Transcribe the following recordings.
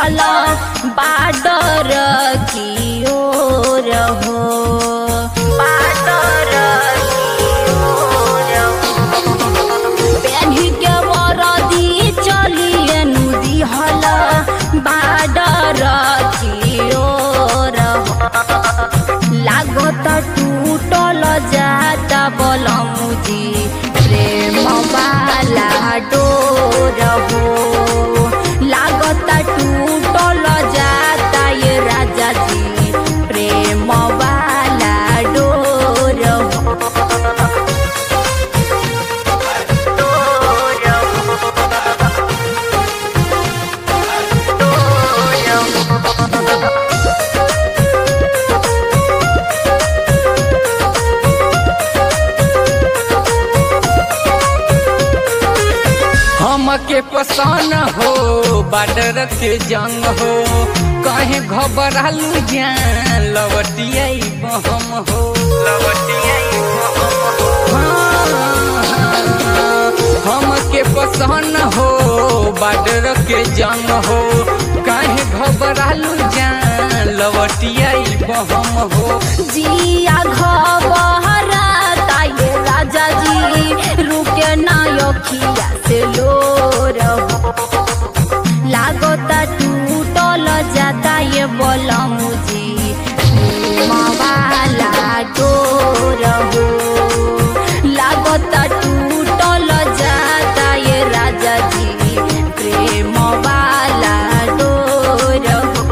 दिहला बाडर की ओर हो बाडर की ओर पेन्ही के वरदी चलिए नु दिहला बाडर की ओर लागत टूटल जाता बलमुजी प्रेम वाला डोर हो लागत टूटल जाता ये राजा जी प्रेम वाला डोर हो हमके पसंद हो बाडर के जंग हो कहे घबरालू जान लवटिया बहम हो हमके पसंद हो बाडर के जंग हो कहे घबरालू जान लवटिया बहम हो जिया घबराता ये राजा जी रुके ना अखिया से लोर हो लागता टूटल जाता ये बलमुजी वाला डोर हो लागता टूटल जाता ये राजा जी प्रेम वाला डोर हो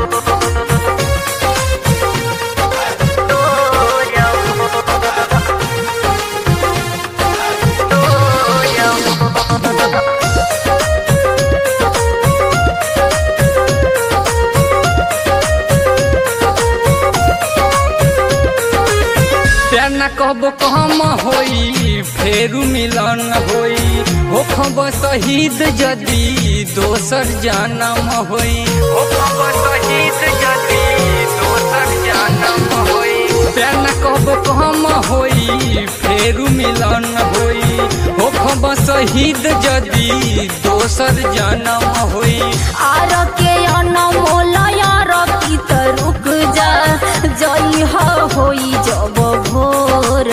प्यार न कहबो कम होई फेरू मिलन होई हो खब शहीद जदी दोसर जन्म होई हो खब शहीद जदी दोसर जन्म होई प्यार न कहबो कम होई फेरू मिलन होई हो खब शहीद जदी दोसर जन्म होई आर के अनमोल यार की त रुक जा जई होई जब भोर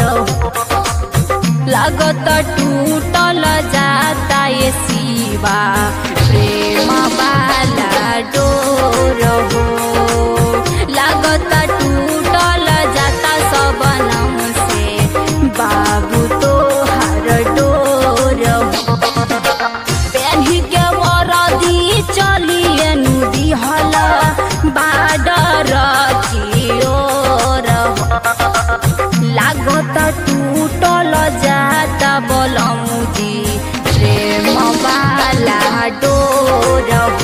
लागत टूटल जाता ये शिवा प्रेम वाला डोर हो लागत टूटल जाता सब नाम से बाबू तो हर डोर हो पेन्ही के वरदी चलिए नु दिहला बाडर की ओर लागत टूटल जाता बलमुजी प्रेम वाला डोर हो।